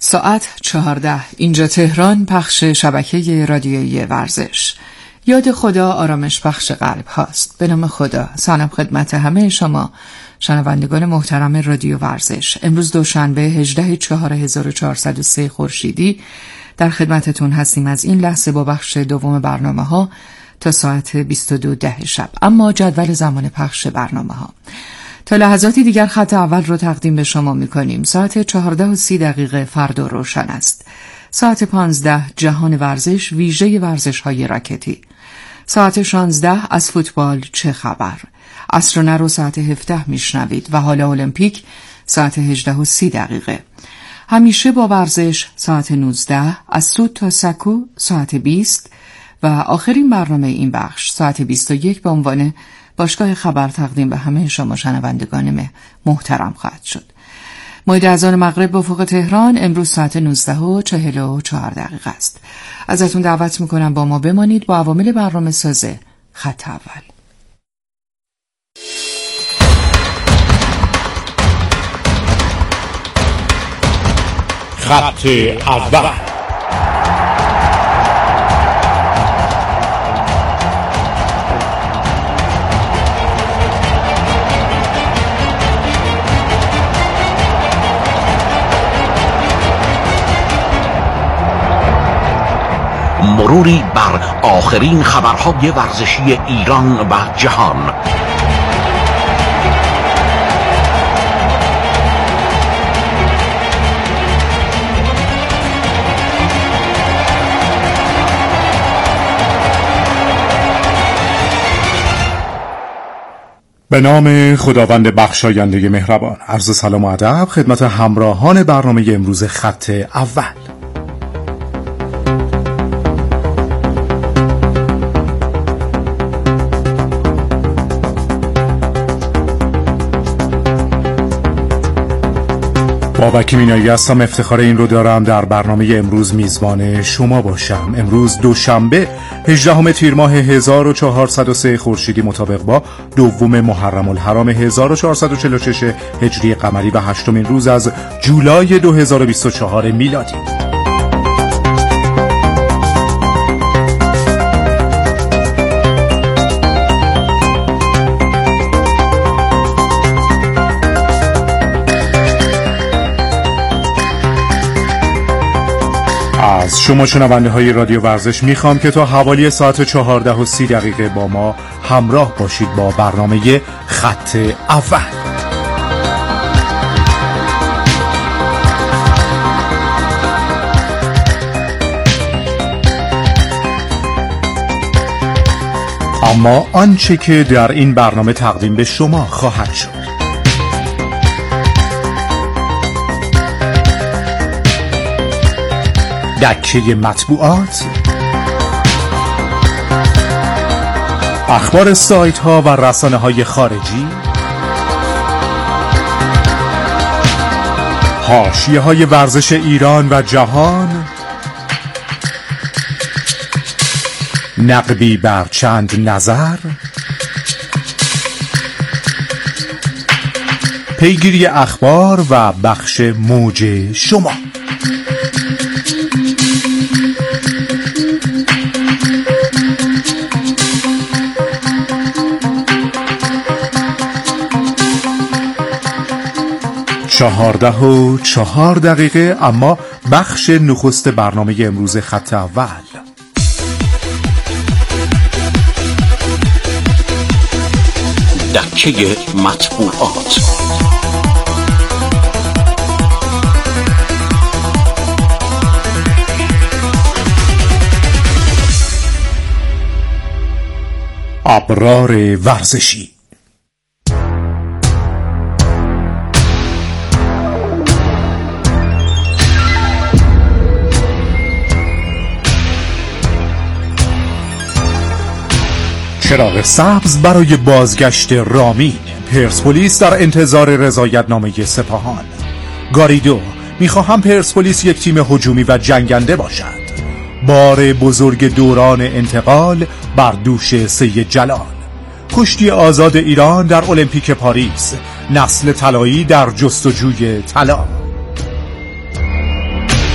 ساعت 14. اینجا تهران، پخش شبکه رادیویی ورزش. یاد خدا آرامش بخش قلب هاست. به نام خدا. سلام خدمت همه شما شنوندگان محترم رادیو ورزش. امروز دوشنبه 18/4/1403 خورشیدی در خدمتتون هستیم از این لحظه با بخش دوم برنامه ها تا ساعت 22:10 شب. اما جدول زمان پخش برنامه ها تا لحظاتی دیگر خط اول رو تقدیم به شما می‌کنیم. ساعت 14:30 فردا روشن است. ساعت 15 جهان ورزش، ویژه ورزش‌های راکتی. ساعت 16 از فوتبال چه خبر؟ عصر رو ساعت 17 میشنوید و حالا المپیک ساعت 18:30. همیشه با ورزش ساعت 19، از سود تا سکو ساعت 20 و آخرین برنامه این بخش ساعت 21 به عنوان باشگاه خبر تقدیم به همه شما شنوندگان محترم خواهد شد. موعد اذان مغرب به افق تهران امروز ساعت 19:44 است. ازتون دعوت میکنم با ما بمانید با عوامل برنامه ساز خط اول. خط اول. مروری بر آخرین خبرهای ورزشی ایران و جهان. به نام خداوند بخشاینده مهربان. عرض سلام و ادب خدمت همراهان برنامه امروز خط اول. بابک مینایی هستم. افتخار این رو دارم در برنامه امروز میزبان شما باشم. امروز دوشنبه 18 تیر ماه 1403 خورشیدی مطابق با دوم محرم الحرام 1446 هجری قمری و هشتمین روز از جولای 2024 میلادی. از شما شنونده های رادیو ورزش میخوام که تا حوالی ساعت 14:30 با ما همراه باشید با برنامه خط اول. اما آنچه که در این برنامه تقدیم به شما خواهد شد: دکه مطبوعات، اخبار سایت ها و رسانه های خارجی، حاشیه های ورزش ایران و جهان، نقدی بر چند نظر، پیگیری اخبار و بخش موج شما. چهارده و 4 دقیقه. اما بخش نخست برنامه امروز خط اول. دکه مطبوعات. ابرار ورزشی. چراغ سبز برای بازگشت رامین. پرسپولیس در انتظار رضایتنامه سپاهان. گاریدو: میخواهم پرسپولیس یک تیم هجومی و جنگنده باشد. بار بزرگ دوران انتقال بر دوش سید جلال. کشتی آزاد ایران در المپیک پاریس. نسل طلایی در جستجوی طلا.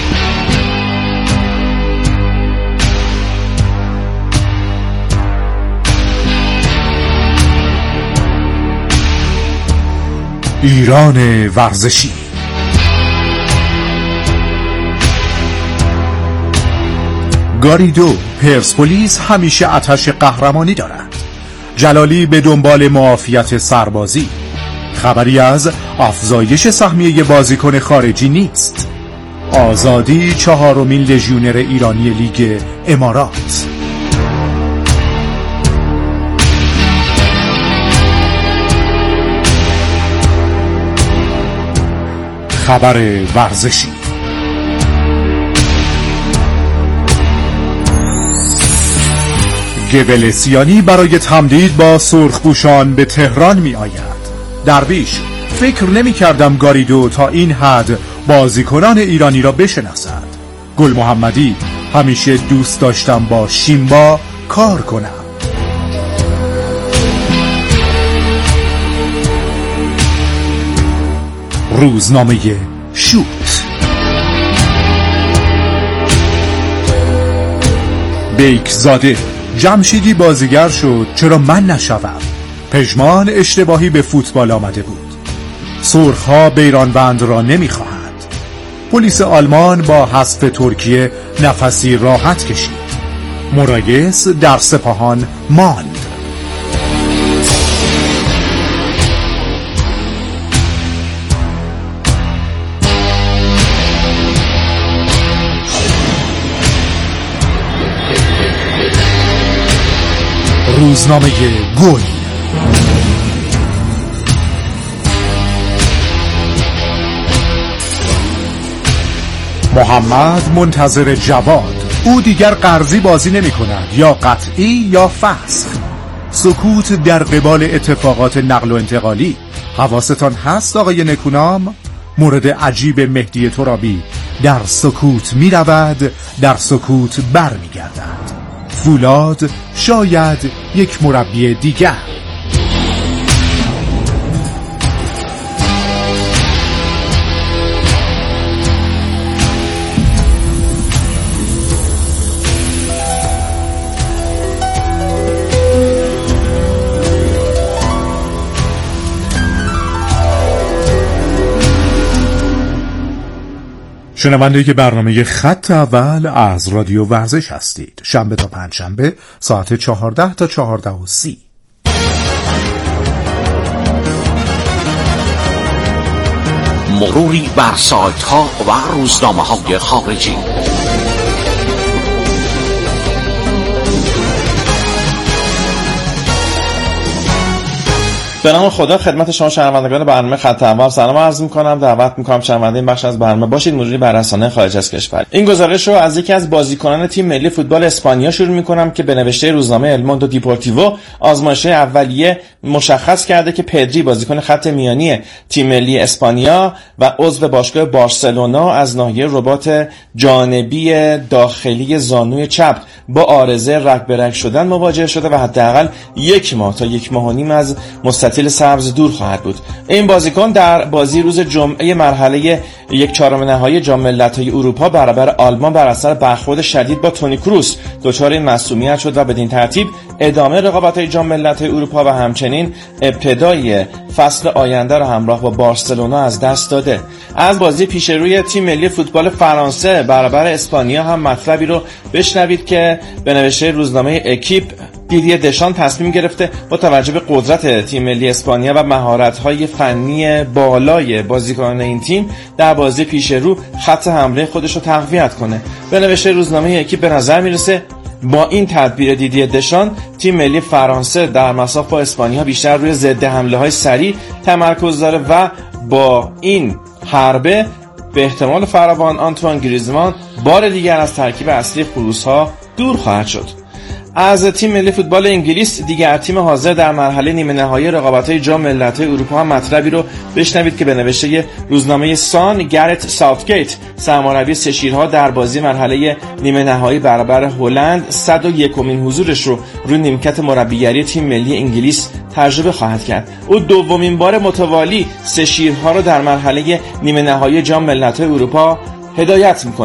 ایران ورزشی. گاریدو پرسپولیس همیشه آتش قهرمانی دارد. جلالی به دنبال معافیت سربازی. خبری از افزایش سهمیه بازیکن خارجی نیست. آزادی 4مین لژیونر ایرانی لیگ امارات. خبر ورزشی. گبلسیانی برای تمدید با سرخپوشان به تهران می آید. درویش: فکر نمی کردم گاریدو تا این حد بازیکنان ایرانی را بشناسد. گل محمدی: همیشه دوست داشتم با شیمبا کار کنم. روزنامه شوت. بیکزاده: جمشیدی بازیگر شد، چرا من نشوم؟ پژمان اشتباهی به فوتبال آمده بود. سرخ‌ها بیرانوند را نمی‌خواهند. پلیس آلمان با حذف ترکیه نفسی راحت کشید. مرایس در سپاهان ماند. روزنامه گل. محمد منتظر جواد. او دیگر قرضی بازی نمی کند، یا قطعی یا فسخ. سکوت در قبال اتفاقات نقل و انتقالی. حواستان هست آقای نکونام؟ مورد عجیب مهدی ترابی: در سکوت می رود، در سکوت بر می گردد. فولاد شاید یک مربی دیگر. شنونده که برنامه خط اول از رادیو ورزش هستید. شنبه تا پنجشنبه ساعت 14 تا 14:30. مروری بر سایت ها و روزنامه های خارجی. به نام خدا خدمت شما شنوندگان برنامه خط اول سلام عرض می‌کنم. دعوت می‌کنم شنونده این بخش از برنامه باشید. مروری بر رسانه‌های خارج از کشور. این گزارش رو از یکی از بازیکنان تیم ملی فوتبال اسپانیا شروع می‌کنم که به نوشته روزنامه ال موندو دیپورتیوو آزمایش اولیه مشخص کرده که پدری بازیکن خط میانی تیم ملی اسپانیا و عضو باشگاه بارسلونا از ناحیه رباط جانبی داخلی زانوی چپ با عارضه رگ به رگ شدن مواجه شده و حداقل 1 ماه تا 1.5 ماه از مستطیل سبز دور خواهد بود. این بازیکن در بازی روز جمعه مرحله 1/4 نهایی جام ملت‌های اروپا برابر آلمان بر اثر برخورد شدید با تونی کروس دچار معصومیت شد و بدین ترتیب ادامه رقابت‌های جام ملت‌های اروپا و همچنین ابتدای فصل آینده را همراه با بارسلونا از دست داده. از بازی پیش روی تیم ملی فوتبال فرانسه برابر اسپانیا هم مطلبی رو بشنوید که به نوشته روزنامه اکیپ دیدیه دشان تصمیم گرفته با توجه به قدرت تیم ملی اسپانیا و مهارت‌های فنی بالای بازیکنان این تیم در بازی پیش رو خط حمله خودش رو تقویت کنه. به نوشته روزنامه اکیپ به نظر میرسه با این تدبیر دیدیه دشان تیم ملی فرانسه در مساف با اسپانیا بیشتر روی ضد حمله‌های سریع تمرکز داره و با این حربه به احتمال فراوان آنتوان گریزمان بار دیگر از ترکیب اصلی خروس‌ها دور خواهد شد. از تیم ملی فوتبال انگلیس دیگر تیم حاضر در مرحله نیمه نهایی رقابت‌های جام ملت‌های اروپا هم مطلبی رو بشنوید که به نوشته روزنامه سان گرت ساوتگیت سرمربی سه شیرها در بازی مرحله نیمه نهایی برابر هلند 101مین حضورش رو روی نیمکت مربیگری تیم ملی انگلیس تجربه خواهد کرد. او دومین بار متوالی سه شیرها رو در مرحله نیمه نهایی جام ملت‌های اروپا هدایت میکنه.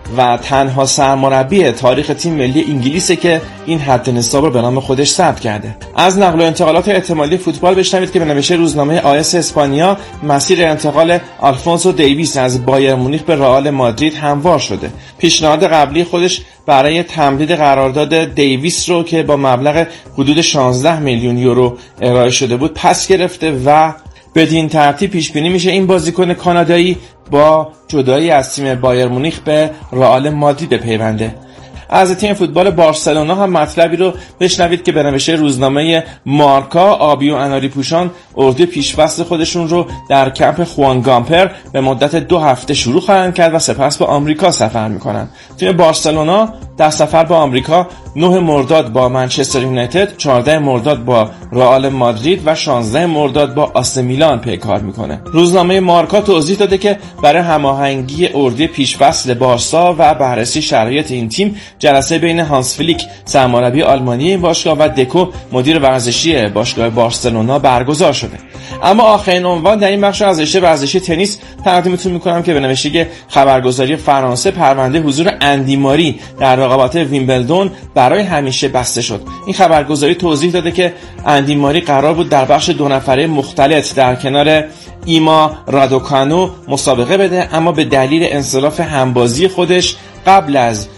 و تنها سرمربی تاریخ تیم ملی انگلیسه که این حد نصاب رو به نام خودش ثبت کرده. از نقل و انتقالات احتمالی فوتبال بشنوید که به نوشته روزنامه آیس اسپانیا مسیر انتقال آلفونسو دیویس از بایر مونیخ به رئال مادرید هموار شده. پیشنهاد قبلی خودش برای تمدید قرارداد دیویس رو که با مبلغ حدود 16 میلیون یورو ارائه شده بود پس گرفته و بدین ترتیب پیش بینی میشه این بازیکن کانادایی با جدایی از تیم بایر مونیخ به رئال مادرید بپیونده. از تیم فوتبال بارسلونا هم مطلبی رو بشنوید که به نوشته روزنامه مارکا آبی و اناری پوشان اردوی پیش‌فصل خودشون رو در کمپ خوان گامپر به مدت 2 هفته شروع خواهند کرد و سپس به آمریکا سفر میکنن. تیم بارسلونا در سفر به آمریکا 9 مرداد با منچستر یونایتد، 14 مرداد با رئال مادرید و 16 مرداد با آس میلان پیکار میکنه. روزنامه مارکا توضیح داده که برای هماهنگی اردوی پیش‌فصل بارسا و بررسی شرایط این تیم جلسه بین هانس فلیک سرمربی آلمانی این باشگاه و دکو مدیر ورزشی باشگاه بارسلونا برگزار شده. اما آخرین عنوان در این بخش از رشته ورزشی تنیس تقدیمتون میکنم که به نوشته خبرگزاری فرانسه پرونده حضور اندی ماری در رقابت ویمبلدون برای همیشه بسته شد. این خبرگزاری توضیح داده که اندی ماری قرار بود در بخش 2 نفره مختلط در کنار ایما رادوکانو مسابقه بده، اما به دلیل انصراف همبازی خودش قبل از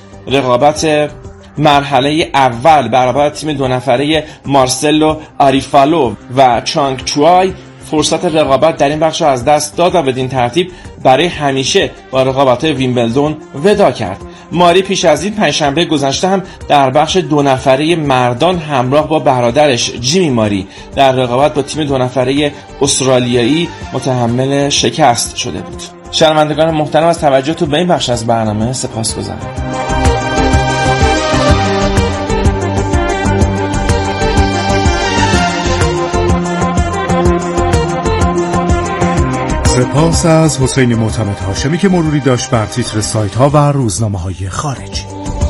رقابت مرحله اول برابر تیم 2 نفره مارسلو آریفالو و چانگ چوای فرصت رقابت در این بخش از دست داد و بدین ترتیب برای همیشه با رقابت ویمبلدون وداع کرد. ماری پیش از این پنجشنبه گذشته هم در بخش 2 نفره مردان همراه با برادرش جیمی ماری در رقابت با تیم 2 نفره استرالیایی متحمل شکست شده بود. شنوندگان محترم از توجهتون به این بخش از برنامه سپاسگزارم. سپاس از حسین معتمد هاشمی که مروری داشت بر تیتر سایت ها و روزنامه های خارجی.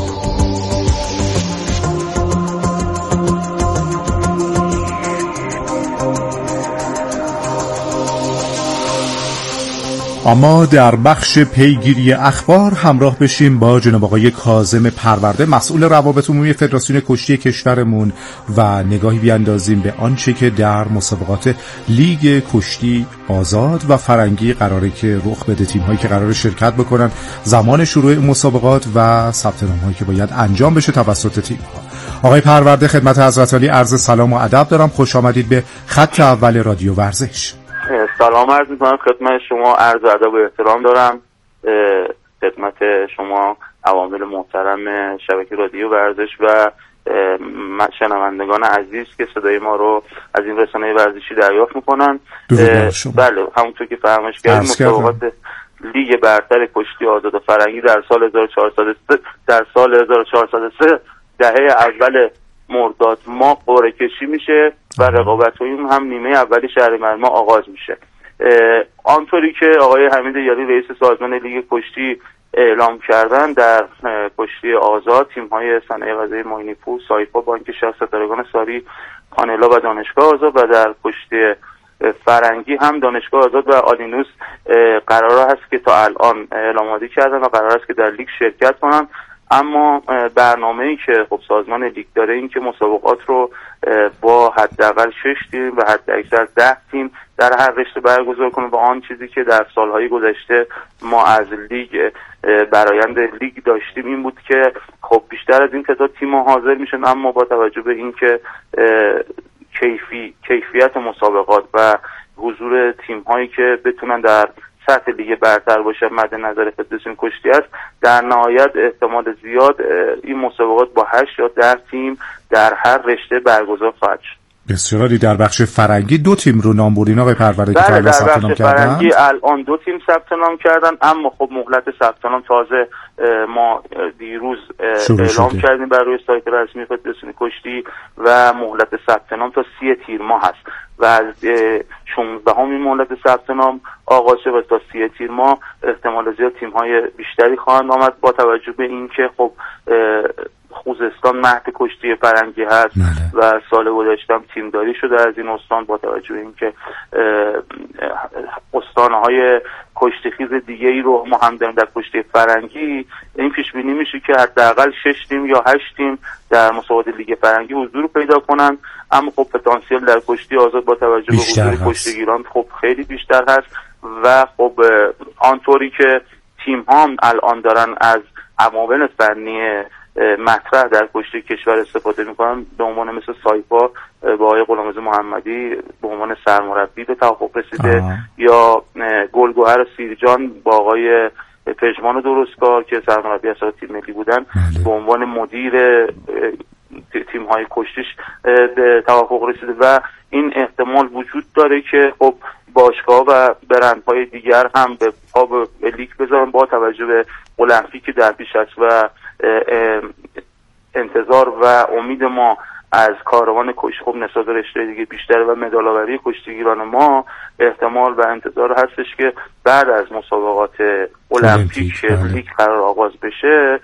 اما در بخش پیگیری اخبار همراه بشیم با جناب آقای کاظم پرورده مسئول روابط عمومی فدراسیون کشتی کشورمون و نگاهی بیاندازیم به آنچه که در مسابقات لیگ کشتی آزاد و فرنگی قراره که رخ بده، تیم‌هایی که قراره شرکت بکنن، زمان شروع مسابقات و ثبت نام‌هایی که باید انجام بشه توسط تیم‌ها. آقای پرورده خدمت حضرت عالی عرض سلام و ادب دارم. خوش آمدید به خط اول رادیو ورزش. سلام عرض می‌کنم خدمت شما، عرض ادب و احترام دارم خدمت شما عوامل محترم شبکه رادیو ورزش و شنوندگان عزیز که صدای ما رو از این رسانه ورزشی دریافت میکنن. بله همونطور که فرمایش کردید مسابقات لیگ برتر کشتی آزاد و فرنگی در سال 1403 دهه اول مرداد ماه قرعه کشی میشه و رقابت‌های هم نیمه اولی شهریور ماه آغاز میشه. آنطوری که آقای حمید یاری رئیس سازمان لیگ کشتی اعلام کردن، در کشتی آزاد تیم‌های صنایع غذایی معینی‌پور، سایپا، بانک شهر، ستارگان ساری، کانلا و دانشگاه آزاد و در کشتی فرنگی هم دانشگاه آزاد و آدینوس قرار است که تا الان اعلاماتی کردن و قرار است که در لیگ شرکت کنن. اما برنامه‌ای که خب سازمان لیگ داره این که مسابقات رو با حداقل 6 تیم و حداکثر 10 تیم در هر رشته برگزار کنه و آن چیزی که در سالهای گذشته ما از لیگ برآیند لیگ داشتیم این بود که خب بیشتر از این تعداد تیم‌ها حاضر میشن، اما با توجه به اینکه کیفیت مسابقات و حضور تیم‌هایی که بتونن در سطح لیگ برتر باشه مد نظر فدراسیون کشتی است، در نهایت احتمال زیاد این مسابقات با 8 یا 10 تیم در هر رشته برگزار خواهد شد. بسیاری. در بخش فرنگی 2 تیم رو نام بردین آقای پرورده که در بخش فرنگی الان 2 تیم ثبت نام کردن، اما خب مهلت ثبت نام تازه ما دیروز اعلام کردیم بر روی سایت رسمی فدراسیون کشتی و مهلت ثبت نام تا 30 تیر ماه هست و از 16 مهلت ثبت نام آغاز شد و تا 30 تیر ماه احتمال زیاد تیم‌های بیشتری خواهند آمد با توجه به اینکه خب خوزستان مهد کشتی فرنگی هست و سال گذشته هم تیمداری شده از این استان با توجه به اینکه استان‌های کشتی خیز دیگه ای رو ما هم داریم در کشتی فرنگی. این پیش بینی میشه که حداقل 6 تیم یا 8 تیم در مسابقات لیگ فرنگی حضور پیدا کنن، اما خب پتانسیل در کشتی آزاد با توجه به حضور کشتیگیران خب خیلی بیشتر هست و خب آنطوری که تیم ها الان دارن از عوامل فنی مطرح در کشتی کشور استفاده میکنن، به عنوان مثل سایپا با آقای غلامرضا محمدی به عنوان سرمربی به توافق رسیده یا گلگهر سیرجان با آقای پژمان درستکار که سرمربی اساس تیم ملی بودن به عنوان مدیر تیم های کشتیش به توافق رسیده و این احتمال وجود داره که خب باشگاه و برندهای دیگر هم به پا به لیگ بذارن با توجه به المپیکی در پیش است و انتظار و امید ما از کاروان کشتی خب نسبت رشته دیگه بیشتر و مدال‌آوری کشتیگیران ما احتمال و انتظار هستش که بعد از مسابقات المپیک لیگ قرار آغاز بشه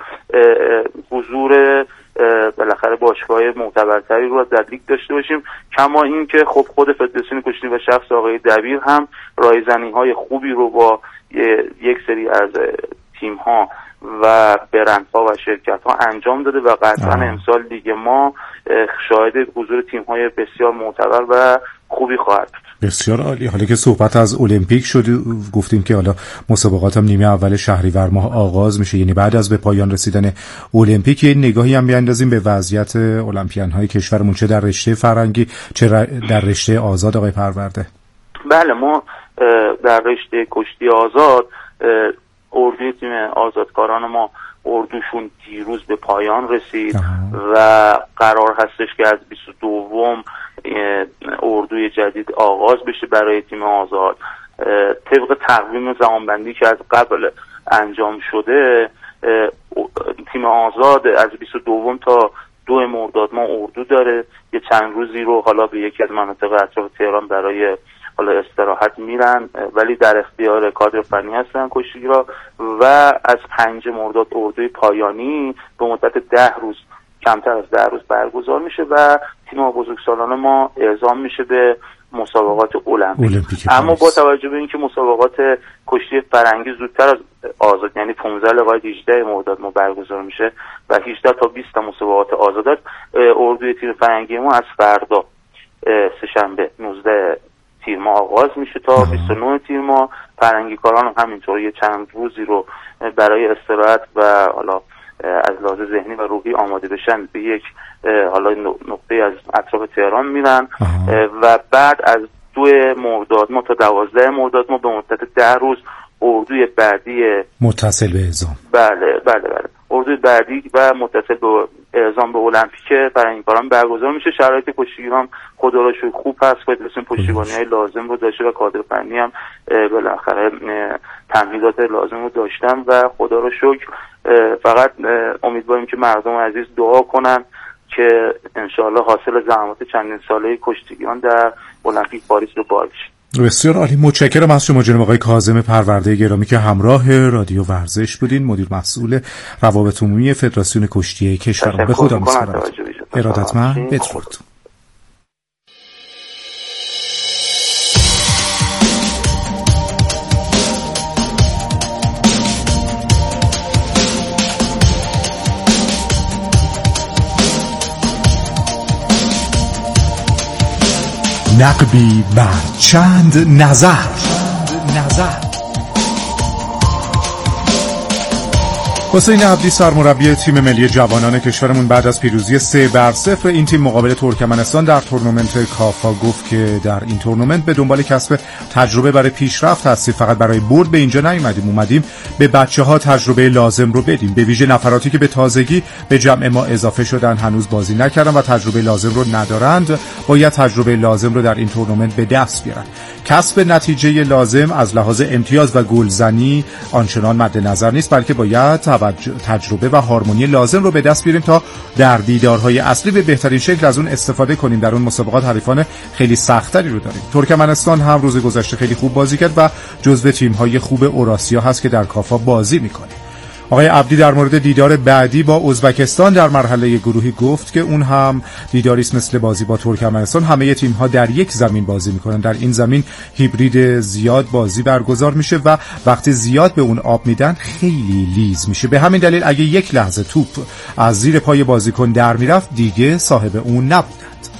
حضور بالاخره باشگاه معتبرتری رو در لیگ داشته باشیم. کما این که خب خود فدراسیون کشتی و شخص آقای دبیر هم رایزنی‌های خوبی رو با یک سری از تیم‌ها و برندها و شرکت‌ها انجام داده و قطعا امسال لیگ ما شاهد حضور تیم‌های بسیار معتبر و خوبی خواهد بود. بسیار عالی. حالا که صحبت از المپیک شد گفتیم که حالا مسابقات هم نیمه اول شهریور ماه آغاز میشه، یعنی بعد از به پایان رسیدن المپیک نگاهی هم بیاندازیم به وضعیت المپیان‌های کشورمون، چه در رشته فرنگی چه در رشته آزاد. آقای پرورده. بله، ما در رشته کشتی آزاد اردوی تیم آزادکاران ما اردوشون دیروز به پایان رسید و قرار هستش که از 22 اردوی جدید آغاز بشه برای تیم آزاد. طبق تقویم زمانبندی که از قبل انجام شده تیم آزاد از 22 تا 2 مرداد ما اردو داره. یه چند روزی رو حالا به یکی از مناطق اطراف تهران برای حالا استراحت میرن، ولی در اختیار کادر فنی هستن کشتیگیرا و از 5 مرداد اردوی پایانی به مدت 10 روز کمتر از 10 روز برگزار میشه و تیم بزرگسالان ما اعزام میشه به مسابقات المپیک. اما با توجه به اینکه مسابقات کشتی فرنگی زودتر از آزاد یعنی 15 لغاية 18 مرداد ما برگزار میشه و 18 تا 20 تا مسابقات آزاد، اردوی تیم فرنگی ما از فردا سه‌شنبه 19 تیر ماه آغاز میشه تا 29 تیر ماه. فرنگی کاران هم همینطور یه چند روزی رو برای استراحت و حالا از لحاظ ذهنی و روحی آماده بشن به یک حالا نقطه از اطراف تهران میرن و بعد از 2 مرداد ما تا 12 مرداد ما به مدت 10 روز اردوی بعدی متصل به اعزام بله اردوی بعدی و متصل به اعزام به المپیک برای این کاران برگزار میشه. شرایط کشتیگیران خدا را شکر خوب هست، فدراسیون پشتیبانی‌های لازم رو داشته و کادر فنی هم بالاخره تمهیدات لازم رو داشتن و خدا را شکر. فقط امیدواریم که مردم عزیز دعا کنن که انشاءالله حاصل زحمات چندین ساله کشتیگیران در المپیک پاریس رو بار بشه. بسیار عالی. متشکرم از شما جناب آقای کاظم پرورده گرامی که همراه رادیو ورزش بودین، مدیر مسئول روابط عمومی فدراسیون کشتی کشور. به خدا می‌سپارم. ارادتمند. بدرود. نقبی بر چند نظر. حسین عبدی سرمربی تیم ملی جوانان کشورمون بعد از پیروزی 3-0 این تیم مقابل ترکمنستان در تورنمنت کافا گفت که در این تورنمنت به دنبال کسب تجربه برای پیشرفت هستیم، فقط برای برد به اینجا نیومدیم، اومدیم به بچه‌ها تجربه لازم رو بدیم، به ویژه نفراتی که به تازگی به جمع ما اضافه شدن هنوز بازی نکردن و تجربه لازم رو ندارند، باید تجربه لازم رو در این تورنمنت به دست بیارن. کسب نتیجه لازم از لحاظ امتیاز و گلزنی آنچنان مد نظر نیست، بلکه باید تجربه و هارمونی لازم رو به دست بیاریم تا در دیدارهای اصلی به بهترین شکل از اون استفاده کنیم. در اون مسابقات حریفان خیلی سختری رو داریم. ترکمنستان هم روز گذشته خیلی خوب بازی کرد و جزو تیم‌های خوب اوراسیا هست که در کافا بازی می‌کنه. آقای عبدی در مورد دیدار بعدی با ازبکستان در مرحله گروهی گفت که اون هم دیداری است مثل بازی با ترکمنستان. همه تیم‌ها در یک زمین بازی می‌کنن. در این زمین هیبرید زیاد بازی برگزار میشه و وقتی زیاد به اون آب میدن خیلی لیز میشه. به همین دلیل اگه یک لحظه توپ از زیر پای بازیکن در میرفت دیگه صاحب اون نبود.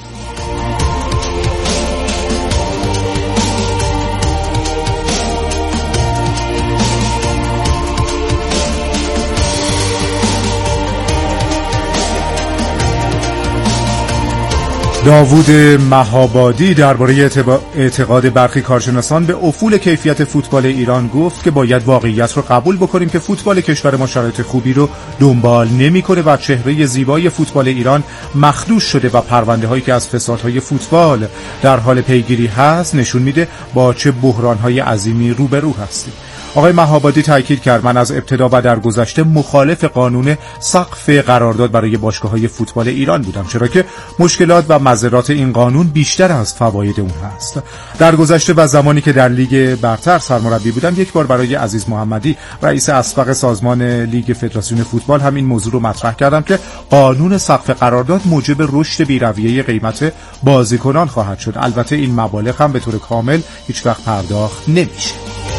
داوود مهابادی درباره اعتقاد برخی کارشناسان به افول کیفیت فوتبال ایران گفت که باید واقعیت رو قبول بکنیم که فوتبال کشور ما شرایط خوبی رو دنبال نمی‌کنه و چهره زیبای فوتبال ایران مخدوش شده و پرونده هایی که از فسادهای فوتبال در حال پیگیری هست نشون میده با چه بحران‌های عظیمی روبرو هستیم. آقای مهابادی تاکید کرد من از ابتدا و در گذشته مخالف قانون سقف قرارداد برای باشگاه‌های فوتبال ایران بودم، چرا که مشکلات و مضرات این قانون بیشتر از فواید اون هست. در گذشته و زمانی که در لیگ برتر سرمربی بودم یک بار برای عزیز محمدی رئیس اسبق سازمان لیگ فدراسیون فوتبال همین موضوع رو مطرح کردم که قانون سقف قرارداد موجب رشد بی‌رویه قیمت بازیکنان خواهد شد. البته این مبالغ هم به طور کامل هیچ وقت پرداخت نمیشه.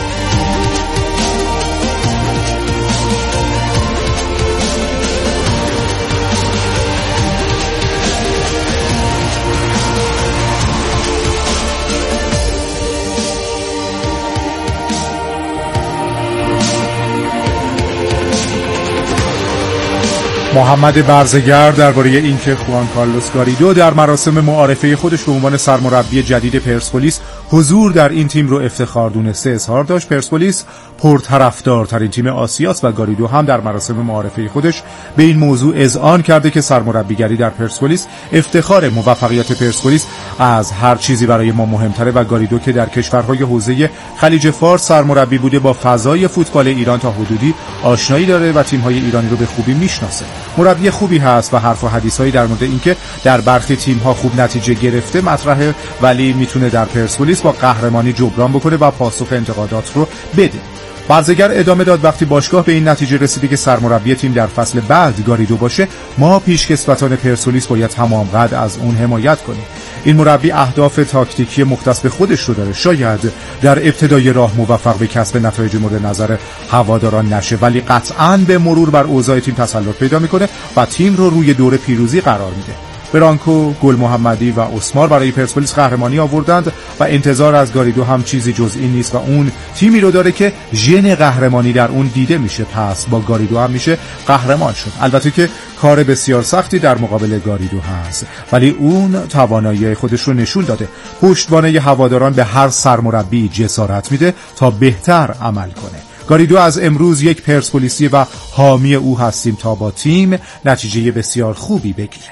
محمد برزگر درباره اینکه خوان کارلوس گاریدو در مراسم معارفه خودش به عنوان سرمربی جدید پرسپولیس حضور در این تیم رو افتخار دونسته اظهار داشت. پرسپولیس پرطرفدارترین تیم آسیاست و گاریدو هم در مراسم معارفه خودش به این موضوع اذعان کرده که سرمربیگری در پرسپولیس افتخار. موفقیت پرسپولیس از هر چیزی برای ما مهمتره و گاریدو که در کشورهای حوزه خلیج فارس سرمربی بوده با فضای فوتبال ایران تا حدودی آشنایی داره و تیم‌های ایرانی رو به خوبی میشناسه. مربی خوبی هست و حرف و حدیث‌هایی در مورد اینکه در برخی تیم‌ها خوب نتیجه گرفته مطرحه، ولی میتونه در پرسپولیس با قهرمانی جبران بکنه و پاسخ انتقادات رو بده. برزگر ادامه داد وقتی باشگاه به این نتیجه رسیده که سرمربی تیم در فصل بعد گاریدو باشه، ما پیشکسوتان پرسپولیس باید تمام قد از اون حمایت کنیم. این مربی اهداف تاکتیکی مختص به خودش رو داره. شاید در ابتدای راه موفق به کسب نتایج مورد نظر هواداران نشه، ولی قطعاً به مرور بر اوضاع تیم تسلط پیدا میکنه و تیم رو روی دور پیروزی قرار میده. برانکو، گل محمدی و اسمار برای پرسپولیس قهرمانی آوردند و انتظار از گاریدو هم چیزی جز این نیست و اون تیمی رو داره که ژن قهرمانی در اون دیده میشه. پس با گاریدو هم میشه قهرمان شد. البته که کار بسیار سختی در مقابل گاریدو هست، ولی اون توانایی خودش رو نشون داده. پشتوانه هواداران به هر سرمربی جسارت میده تا بهتر عمل کنه. گاریدو از امروز یک پرسپولیسی و حامی او هستیم تا با تیم نتیجه بسیار خوبی بگیره.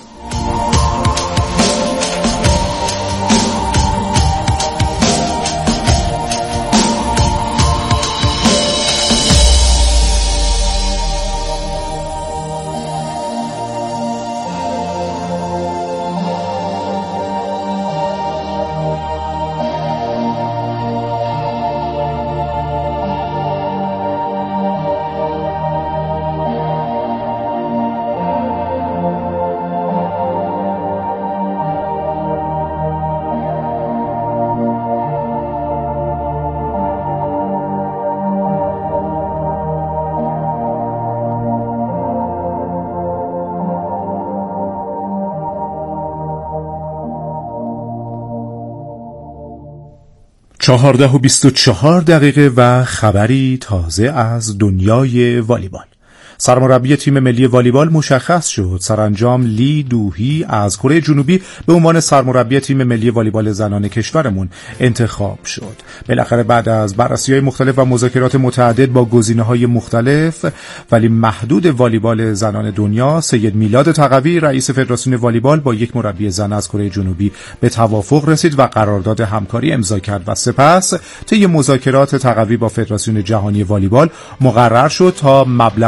چهارده و 24 دقیقه و خبری تازه از دنیای والیبال. سرمربی تیم ملی والیبال مشخص شد. سرانجام لی دوهی از کره جنوبی به عنوان سرمربی تیم ملی والیبال زنان کشورمون انتخاب شد. بالاخره بعد از بررسی‌های مختلف و مذاکرات متعدد با گزینه‌های مختلف ولی محدود والیبال زنان دنیا، سید میلاد تقوی رئیس فدراسیون والیبال با یک مربی زن از کره جنوبی به توافق رسید و قرارداد همکاری امضا کرد و سپس طی مذاکرات تقوی با فدراسیون جهانی والیبال مقرر شد تا مبلغ قرارداد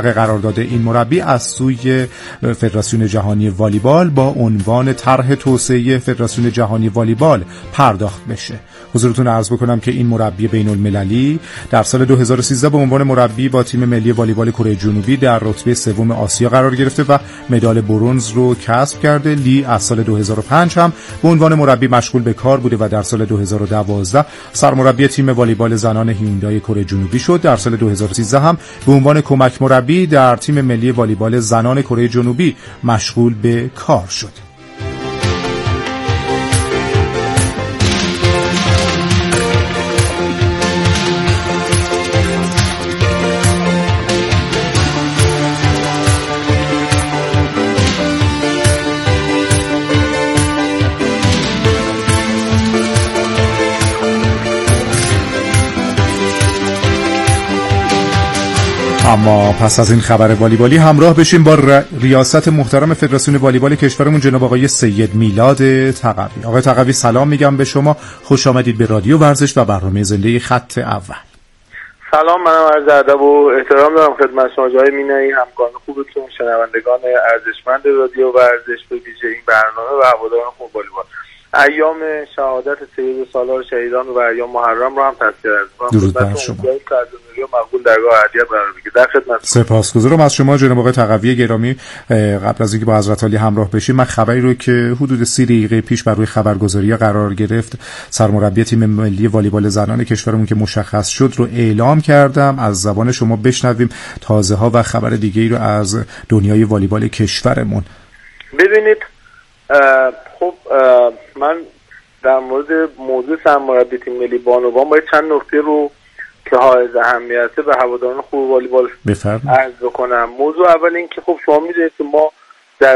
قرارداد این مربی از سوی فدراسیون جهانی والیبال با عنوان طرح توسعه فدراسیون جهانی والیبال پرداخت بشه. حضورتون عرض بکنم که این مربی بین‌المللی در سال 2013 به عنوان مربی با تیم ملی والیبال کره جنوبی در رتبه سوم آسیا قرار گرفته و مدال برنز رو کسب کرده. لی از سال 2005 هم به عنوان مربی مشغول به کار بوده و در سال 2012 سرمربی تیم والیبال زنان هیوندای کره جنوبی شد. در سال 2013 هم به عنوان کمک مربی در تیم ملی والیبال زنان کره جنوبی مشغول به کار شد. اما پس از این خبر والیبالی همراه بشیم با ریاست محترم فدراسیون والیبال کشورمون جناب آقای سید میلاد تقوی. آقای تقوی سلام میگم به شما، خوش آمدید به رادیو ورزش و برنامه زنده خط اول. سلام، منم عرض ادب و احترام دارم خدمت شما جای مینایی، همکاران خوبتون، شنوندگان ارزشمند رادیو ورزش، به ویژه این برنامه و هواداران خوب والیبال. ایام شهادت سید سالار شهیدان و ایام محرم رو هم تذکر می‌کنم. درود بر شما. مقبول درگاه عدیت قرار بگیرید. در خدمت. سپاسگزارم از شما جناب آقای تقوی گرامی. قبل از اینکه با حضرت علی همراه بشیم، من خبری رو که حدود 30 دقیقه پیش بر روی خبرگزاری قرار گرفت، سرمربی تیم ملی والیبال زنان کشورمون که مشخص شد رو اعلام کردم. از زبان شما بشنویم تازه‌ها و خبر دیگه‌ای رو از دنیای والیبال کشورمون. ببینید، خب من در مورد موضوع سرمربی تیم ملی بانوان باید چند نکته رو که حائز اهمیته به هواداران خوب والیبال عرض بکنم. موضوع اول این که خب شما می‌دونید که ما در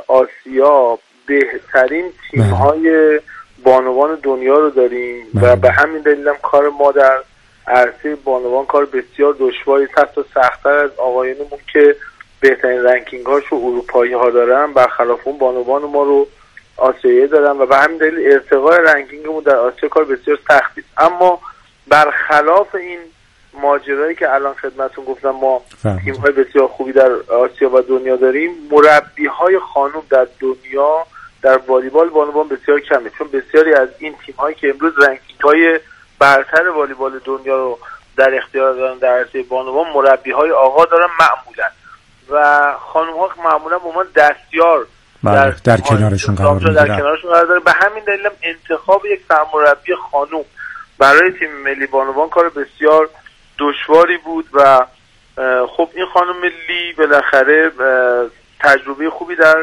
آسیا بهترین تیم‌های بانوان دنیا رو داریم و به همین دلیل هم کار ما در عرصه بانوان کار بسیار دشواری است، حتی سخت‌تر از آقایونمون که بهترین رنکینگ‌هاشو اروپایی‌ها دارن، برخلاف اون بانوان ما رو آسیایی دارن و به همین دلیل ارتقاء رنکینگمون در آسیا کار بسیار سختی است. اما برخلاف این ماجرایی که الان خدمتتون گفتم، ما تیم‌های بسیار خوبی در آسیا و دنیا داریم. مربی‌های خانم در دنیا در والیبال بانوان بسیار کمه، چون بسیاری از این تیم‌هایی که امروز رنکینگ‌های برتر والیبال دنیا رو در اختیار دارن در عرصه بانوان مربی‌های آقا دارن معمولاً، و خانم‌ها معمولاً به عنوان دستیار در کنارشون قرار داره. به همین دلیل هم انتخاب یک سرمربی خانم برای تیم ملی بانوان کار بسیار دشواری بود و خب این خانم ملی بالاخره تجربه خوبی در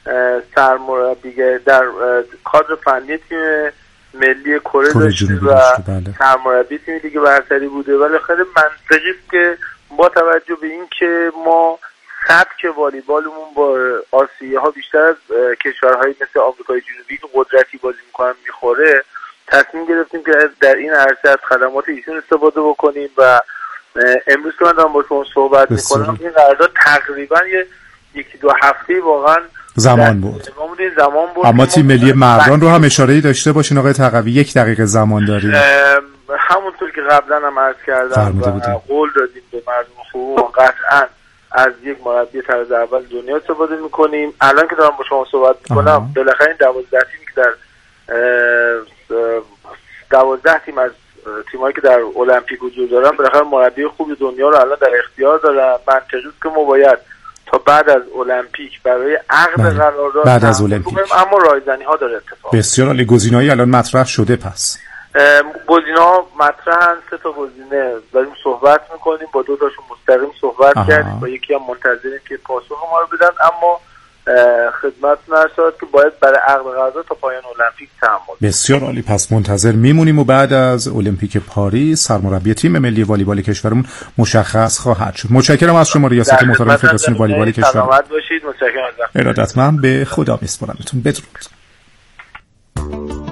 سرمربیگری در کادر فنی تیم ملی کره داشته و سرمربی تیم لیگ برتری بوده. بالاخره منطقی است که با توجه به این که ما سبک والیبالمون با آسیاها بیشتر از کشورهای مثل آمریکای جنوبی که قدرتی بازی میکنن میخوره، تصمیم گرفتیم که در این عرصه از خدمات ایشون استفاده بکنیم و امروز که من دارم با شما صحبت میکنم این قرارداد تقریبا یکی دو هفته واقعا زمان بود. اما تیم ملی مردان رو هم اشاره‌ای داشته باشین آقای تقوی، 1 دقیقه زمان داریم. همونطور که قبلا هم عرض کردم و قول دادیم به مردم خوب، قطعاً از یک مربی طراز اول دنیا استفاده میکنیم. الان که دارم با شما صحبت میکنم بالاخره این 12 تیمی که در 12 تیم از تیمایی که در المپیک حضور دارن بالاخره مربی خوبی دنیا رو الان در اختیار دارن. منطقی است که ما باید تا بعد از المپیک برای عقد قرارداد بعد از المپیک، اما رایزنی ها داره اتفاق. بسیار عالی. گزینه‌ای الان مطرح شده، پس گزینه‌ها مطرحن. 3 تا گزینه داریم صحبت میکنیم، با 2 تاشون مستقیم صحبت کردیم، با یکی هم منتظریم که پاسخ ما رو بدن. اما خدمتتون عرض شد که باید برای عقد قرارداد تا پایان المپیک تحمل. بسیار عالی، پس منتظر میمونیم و بعد از المپیک پاریس سرمربی تیم ملی والیبال کشورمون مشخص خواهد شد. متشکرم از شما ریاست محترم فدراسیون والیبال کشور. سلامت باشید. متشکرم از ارادتمند. به خدا میسپارمتون. بدرود.